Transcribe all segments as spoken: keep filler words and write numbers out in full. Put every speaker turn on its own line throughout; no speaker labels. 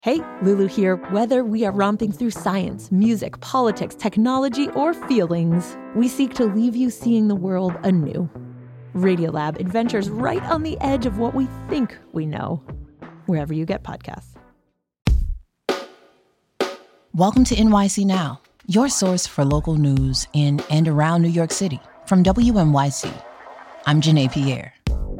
Hey, Lulu here. Whether we are romping through science, music, politics, technology, or feelings, we seek to leave you seeing the world anew. Radiolab adventures right on the edge of what we think we know, wherever you get podcasts.
Welcome to N Y C Now, your source for local news in and around New York City, from W N Y C. I'm Janae Pierre.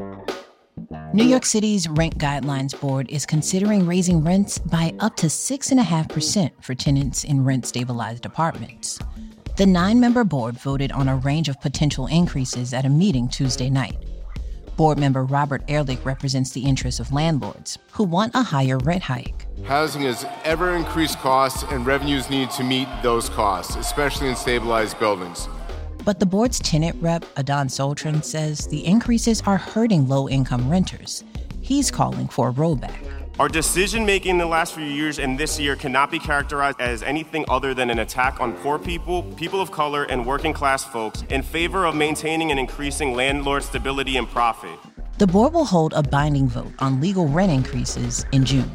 New York City's Rent Guidelines Board is considering raising rents by up to six point five percent for tenants in rent-stabilized apartments. The nine-member board voted on a range of potential increases at a meeting Tuesday night. Board member Robert Ehrlich represents the interests of landlords who want a higher rent hike.
Housing has ever increased costs, and revenues need to meet those costs, especially in stabilized buildings.
But the board's tenant rep, Adon Soltran, says the increases are hurting low-income renters. He's calling for a rollback.
Our decision-making in the last few years and this year cannot be characterized as anything other than an attack on poor people, people of color, and working-class folks in favor of maintaining and increasing landlord stability and profit.
The board will hold a binding vote on legal rent increases in June.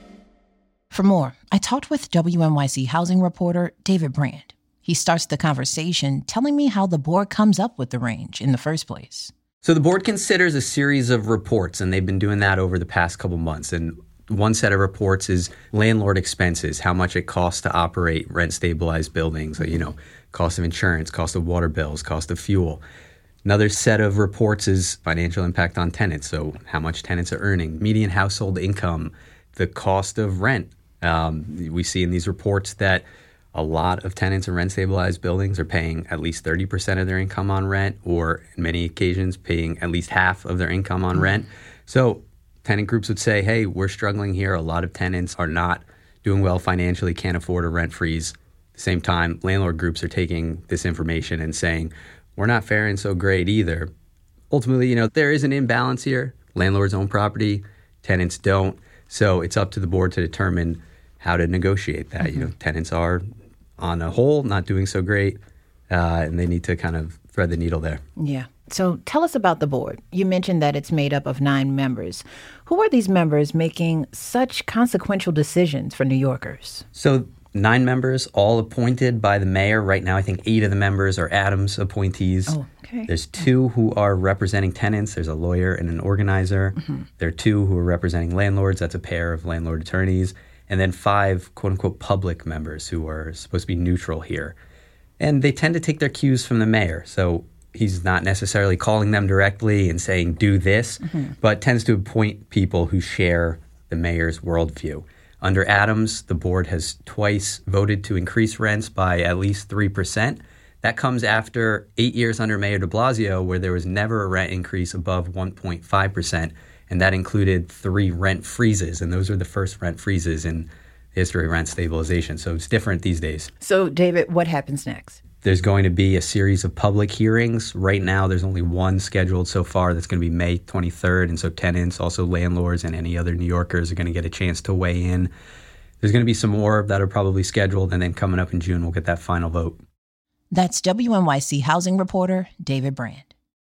For more, I talked with W N Y C housing reporter David Brand. He starts the conversation telling me how the board comes up with the range in the first place.
So the board considers a series of reports, and they've been doing that over the past couple months. And one set of reports is landlord expenses, how much it costs to operate rent-stabilized buildings, you know, cost of insurance, cost of water bills, cost of fuel. Another set of reports is financial impact on tenants, so how much tenants are earning, median household income, the cost of rent. Um, we see in these reports that a lot of tenants in rent-stabilized buildings are paying at least thirty percent of their income on rent, or in many occasions paying at least half of their income on rent. So tenant groups would say, hey, we're struggling here. A lot of tenants are not doing well financially, can't afford a rent freeze. At the same time, landlord groups are taking this information and saying, we're not faring so great either. Ultimately, you know, there is an imbalance here. Landlords own property, tenants don't. So it's up to the board to determine how to negotiate that. Mm-hmm. You know, tenants are on a whole not doing so great, uh, and they need to kind of thread the needle there.
Yeah. So tell us about the board. You mentioned that it's made up of nine members. Who are these members making such consequential decisions for New Yorkers?
So nine members, all appointed by the mayor. Right now, I think eight of the members are Adams appointees.
Oh, okay.
There's two who are representing tenants. There's a lawyer and an organizer. Mm-hmm. There are two who are representing landlords. That's a pair of landlord attorneys. And then five, quote-unquote, public members who are supposed to be neutral here. And they tend to take their cues from the mayor. So he's not necessarily calling them directly and saying, do this, mm-hmm. but tends to appoint people who share the mayor's worldview. Under Adams, the board has twice voted to increase rents by at least three percent. That comes after eight years under Mayor de Blasio, where there was never a rent increase above one point five percent. And that included three rent freezes. And those were the first rent freezes in the history of rent stabilization. So it's different these days.
So, David, what happens next?
There's going to be a series of public hearings. Right now, there's only one scheduled so far. That's going to be May twenty-third. And so tenants, also landlords, and any other New Yorkers are going to get a chance to weigh in. There's going to be some more that are probably scheduled. And then coming up in June, we'll get that final vote.
That's W N Y C housing reporter David Brand.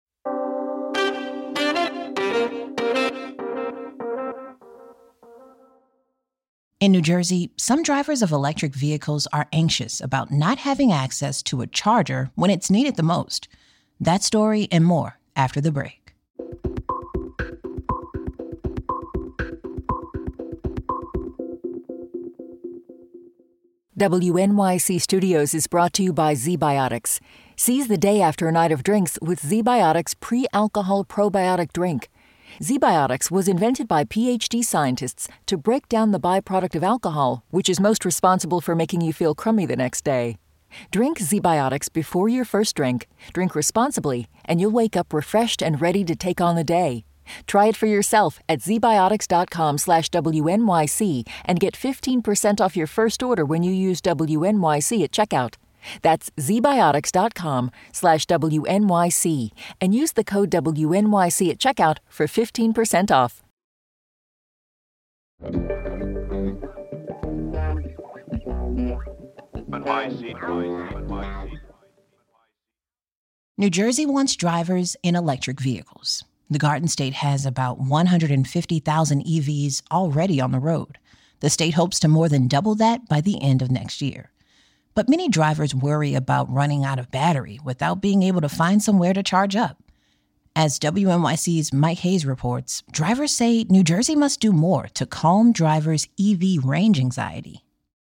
In New Jersey, some drivers of electric vehicles are anxious about not having access to a charger when it's needed the most. That story and more after the break.
W N Y C Studios is brought to you by ZBiotics. Seize the day after a night of drinks with ZBiotics pre-alcohol probiotic drink. ZBiotics was invented by P H D scientists to break down the byproduct of alcohol, which is most responsible for making you feel crummy the next day. Drink ZBiotics before your first drink, drink responsibly, and you'll wake up refreshed and ready to take on the day. Try it for yourself at zbiotics.com slash WNYC and get fifteen percent off your first order when you use W N Y C at checkout. That's zbiotics.com slash WNYC and use the code W N Y C at checkout for fifteen percent off.
New Jersey wants drivers in electric vehicles. The Garden State has about one hundred fifty thousand E Vs already on the road. The state hopes to more than double that by the end of next year. But many drivers worry about running out of battery without being able to find somewhere to charge up. As W N Y C's Mike Hayes reports, drivers say New Jersey must do more to calm drivers' E V range anxiety.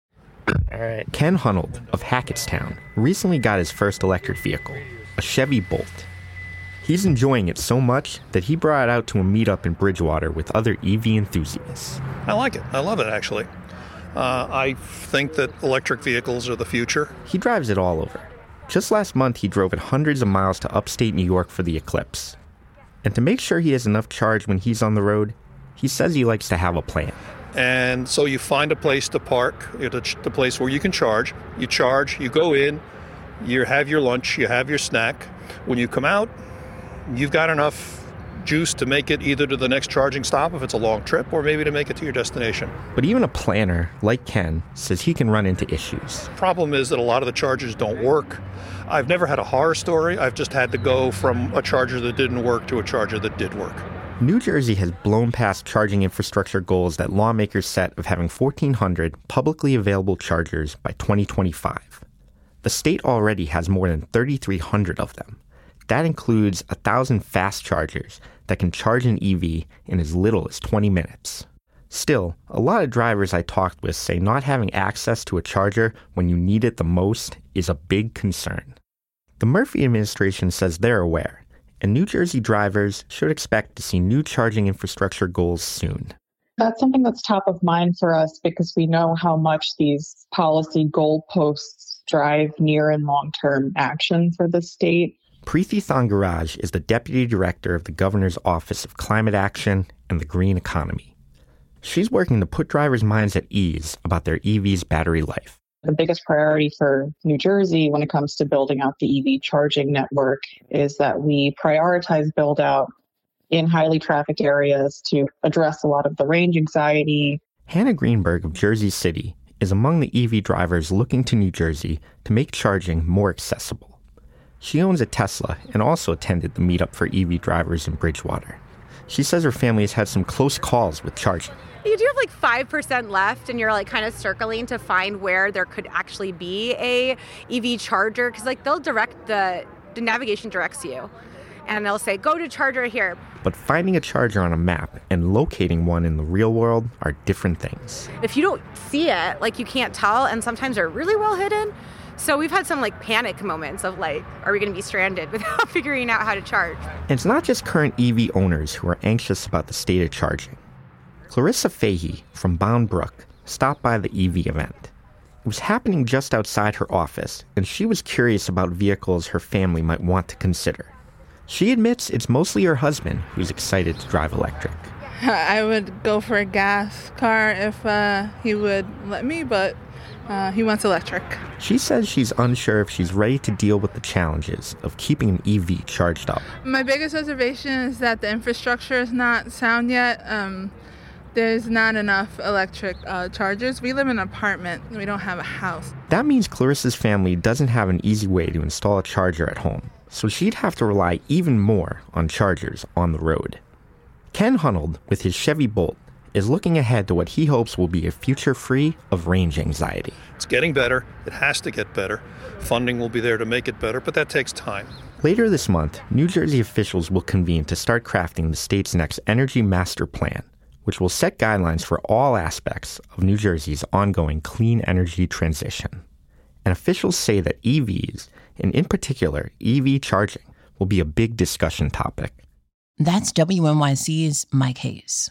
All right. Ken Hunold of Hackettstown recently got his first electric vehicle, a Chevy Bolt. He's enjoying it so much that he brought it out to a meetup in Bridgewater with other E V enthusiasts.
I like it. I love it, actually. Uh, I think that electric vehicles are the future.
He drives it all over. Just last month, he drove it hundreds of miles to upstate New York for the eclipse. And to make sure he has enough charge when he's on the road, he says he likes to have a plan.
And so you find a place to park, you know, the place where you can charge. You charge, you go in, you have your lunch, you have your snack. When you come out, you've got enough juice to make it either to the next charging stop if it's a long trip, or maybe to make it to your destination.
But even a planner like Ken says he can run into issues.
Problem is that a lot of the chargers don't work. I've never had a horror story. I've just had to go from a charger that didn't work to a charger that did work.
New Jersey has blown past charging infrastructure goals that lawmakers set of having fourteen hundred publicly available chargers by twenty twenty-five. The state already has more than thirty-three hundred of them. That includes one thousand fast chargers that can charge an E V in as little as twenty minutes. Still, a lot of drivers I talked with say not having access to a charger when you need it the most is a big concern. The Murphy administration says they're aware, and New Jersey drivers should expect to see new charging infrastructure goals soon.
That's something that's top of mind for us because we know how much these policy goalposts drive near and long-term action for the state.
Preeti Thangaraj is the Deputy Director of the Governor's Office of Climate Action and the Green Economy. She's working to put drivers' minds at ease about their E V's battery life.
The biggest priority for New Jersey when it comes to building out the E V charging network is that we prioritize build out in highly trafficked areas to address a lot of the range anxiety.
Hannah Greenberg of Jersey City is among the E V drivers looking to New Jersey to make charging more accessible. She owns a Tesla and also attended the meetup for E V drivers in Bridgewater. She says her family has had some close calls with charging.
You do have like five percent left and you're like kind of circling to find where there could actually be a E V charger because like they'll direct the, the navigation directs you and they'll say, go to charger here.
But finding a charger on a map and locating one in the real world are different things.
If you don't see it, like you can't tell, and sometimes they're really well hidden. So we've had some like panic moments of like, are we going to be stranded without figuring out how to charge?
And it's not just current E V owners who are anxious about the state of charging. Clarissa Fahey from Bound Brook stopped by the E V event. It was happening just outside her office, and she was curious about vehicles her family might want to consider. She admits it's mostly her husband who's excited to drive electric.
I would go for a gas car if uh, he would let me, but uh, he wants electric.
She says she's unsure if she's ready to deal with the challenges of keeping an E V charged up.
My biggest reservation is that the infrastructure is not sound yet. Um, there's not enough electric uh, chargers. We live in an apartment. We don't have a house.
That means Clarissa's family doesn't have an easy way to install a charger at home, so she'd have to rely even more on chargers on the road. Ken Hunold, with his Chevy Bolt, is looking ahead to what he hopes will be a future free of range anxiety.
It's getting better. It has to get better. Funding will be there to make it better, but that takes time.
Later this month, New Jersey officials will convene to start crafting the state's next Energy Master Plan, which will set guidelines for all aspects of New Jersey's ongoing clean energy transition. And officials say that E Vs, and in particular E V charging, will be a big discussion topic.
That's W N Y C's Mike Hayes.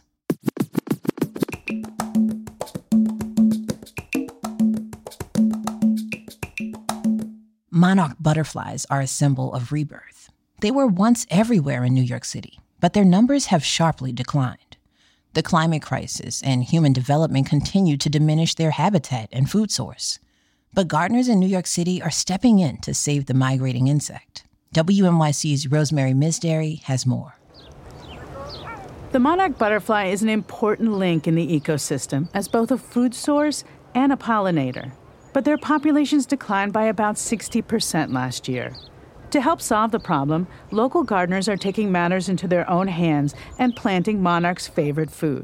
Monarch butterflies are a symbol of rebirth. They were once everywhere in New York City, but their numbers have sharply declined. The climate crisis and human development continue to diminish their habitat and food source. But gardeners in New York City are stepping in to save the migrating insect. W N Y C's Rosemary Misdary has more.
The monarch butterfly is an important link in the ecosystem as both a food source and a pollinator. But their populations declined by about sixty percent last year. To help solve the problem, local gardeners are taking matters into their own hands and planting monarch's favorite food,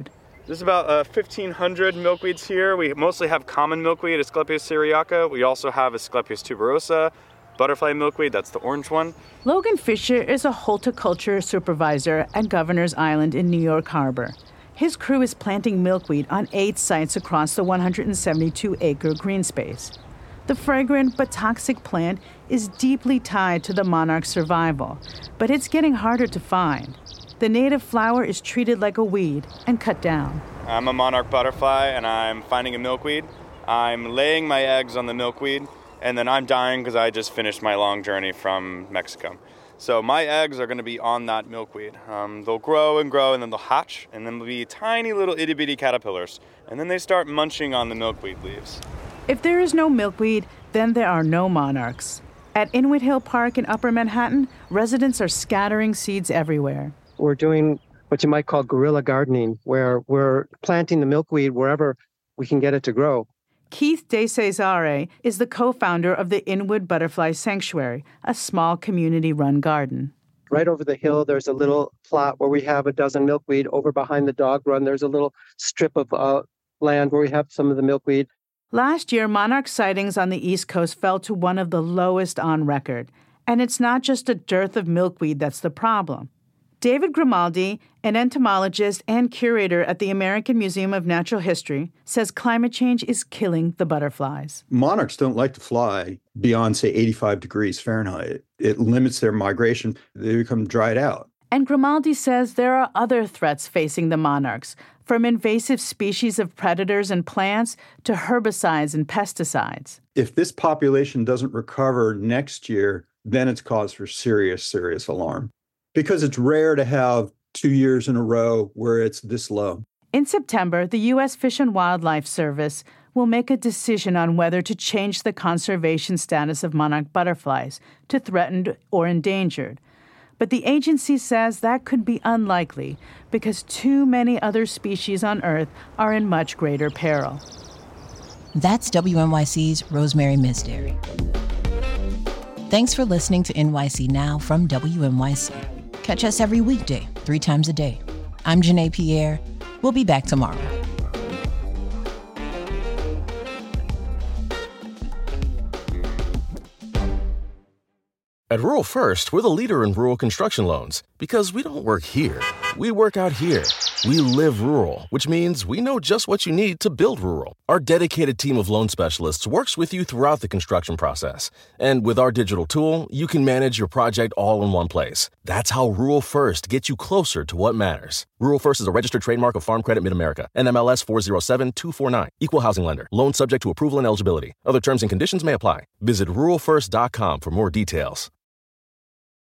There's about uh, fifteen hundred milkweeds here. We mostly have common milkweed, Asclepias syriaca. We also have Asclepias tuberosa, butterfly milkweed, that's the orange one.
Logan Fisher is a horticulture supervisor at Governor's Island in New York Harbor. His crew is planting milkweed on eight sites across the one hundred seventy-two acre green space. The fragrant but toxic plant is deeply tied to the monarch's survival, but it's getting harder to find. The native flower is treated like a weed and cut down.
I'm a monarch butterfly, and I'm finding a milkweed. I'm laying my eggs on the milkweed, and then I'm dying because I just finished my long journey from Mexico. So my eggs are going to be on that milkweed. Um, they'll grow and grow, and then they'll hatch, and then they'll be tiny little itty-bitty caterpillars. And then they start munching on the milkweed leaves.
If there is no milkweed, then there are no monarchs. At Inwood Hill Park in Upper Manhattan, residents are scattering seeds everywhere.
We're doing what you might call guerrilla gardening, where we're planting the milkweed wherever we can get it to grow.
Keith DeCesare is the co-founder of the Inwood Butterfly Sanctuary, a small community-run garden.
Right over the hill, there's a little plot where we have a dozen milkweed. Over behind the dog run, there's a little strip of uh, land where we have some of the milkweed.
Last year, monarch sightings on the East Coast fell to one of the lowest on record. And it's not just a dearth of milkweed that's the problem. David Grimaldi, an entomologist and curator at the American Museum of Natural History, says climate change is killing the butterflies.
Monarchs don't like to fly beyond, say, eighty-five degrees Fahrenheit. It limits their migration. They become dried out.
And Grimaldi says there are other threats facing the monarchs, from invasive species of predators and plants to herbicides and pesticides.
If this population doesn't recover next year, then it's cause for serious, serious alarm. Because it's rare to have two years in a row where it's this low.
In September, the U S Fish and Wildlife Service will make a decision on whether to change the conservation status of monarch butterflies to threatened or endangered. But the agency says that could be unlikely because too many other species on Earth are in much greater peril.
That's W N Y C's Rosemary Misdary. Thanks for listening to N Y C Now from W N Y C. Catch us every weekday, three times a day. I'm Janae Pierre. We'll be back tomorrow.
At Rural First, we're the leader in rural construction loans because we don't work here. We work out here. We live rural, which means we know just what you need to build rural. Our dedicated team of loan specialists works with you throughout the construction process. And with our digital tool, you can manage your project all in one place. That's how Rural First gets you closer to what matters. Rural First is a registered trademark of Farm Credit Mid-America, N M L S four zero seven two four nine. Equal housing lender. Loan subject to approval and eligibility. Other terms and conditions may apply. Visit rural first dot com for more details.